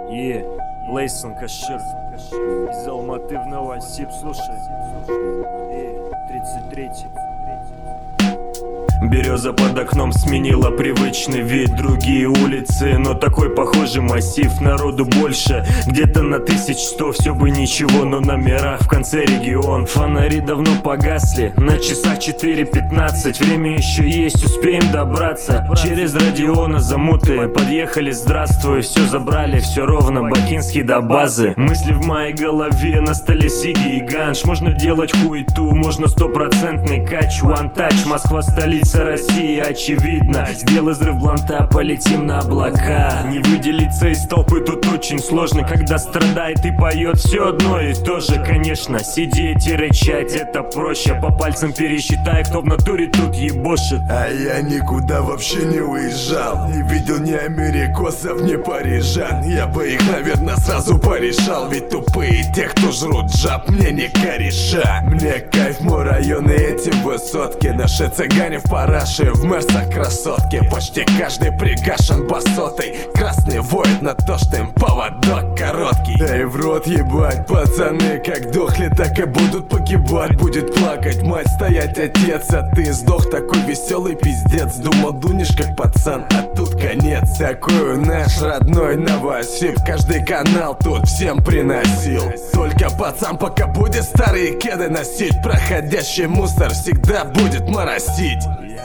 Лейсон Кашир из Алматы в Новосиб, слушай. 33-й. Береза под окном сменила привычный вид. Другие улицы, но такой похожий массив. Народу больше, где-то на 1100. Все бы ничего, но номера в конце регион. Фонари давно погасли, на часах 4:15. Время еще есть, успеем добраться. Через Родиона замуты подъехали, здравствуй. Все забрали, все ровно, Бакинский до базы. Мысли в моей голове, на столе сиги и ганш. Можно делать хуету, можно стопроцентный кач. One touch, Москва столица России, очевидно. Сделай взрыв бланта, полетим на облака. Не выделиться из толпы тут очень сложно. Когда страдает и поет все одно и то же. Конечно, сидеть и рычать это проще. По пальцам пересчитай, кто в натуре тут ебошит. А я никуда вообще не уезжал. Не видел ни америкосов, ни парижан. Я бы их, наверное, сразу порешал. Ведь тупые те, кто жрут жаб, мне не кореша. Мне кайф, мой район и эти высотки. Наши цыгане в параше, в мерсах красотки. Почти каждый пригашен басотой. Красный воет на то, что им поводок короткий. Да и в рот ебать, пацаны как дохли, так и будут погибать. Будет плакать мать, стоять отец, а ты сдох. Такой веселый пиздец. Думал, дунешь как пацан, а тут конец. Такой наш родной Новосиб. Каждый канал тут всем приносил. Только пацан пока будет старые кеды носить. Проходящий мусор всегда будет моросить.